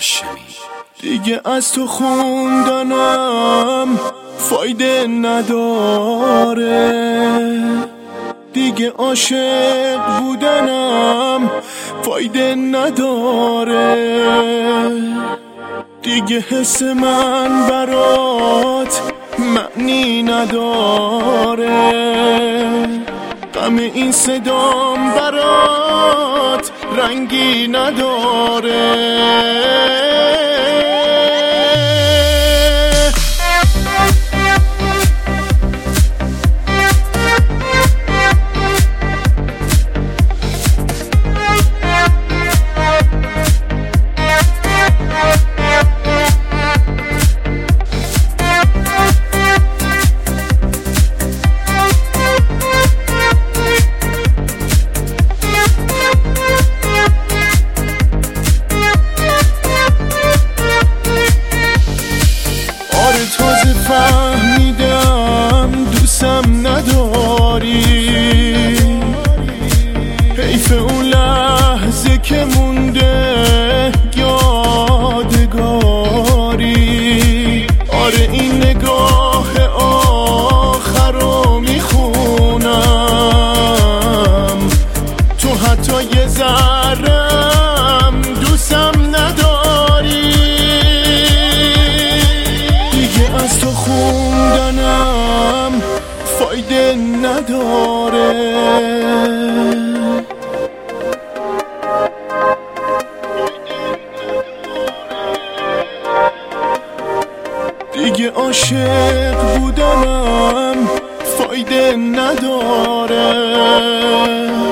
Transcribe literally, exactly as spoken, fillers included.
هاشمی. دیگه از تو خوندنم فایده نداره، دیگه عاشق بودنم فایده نداره، دیگه حس من برات معنی نداره، غم این صدام برات رنگی نداره. تازه فهمیدم دوستم نداری، حیف اون لحظه که مونده یادگاری. آره این نگاه آخر رو میخونم، تو حتی یه ذرم دوستم نداری، از تو خوندنم فایده نداره، دیگه عاشق بودنم فایده نداره.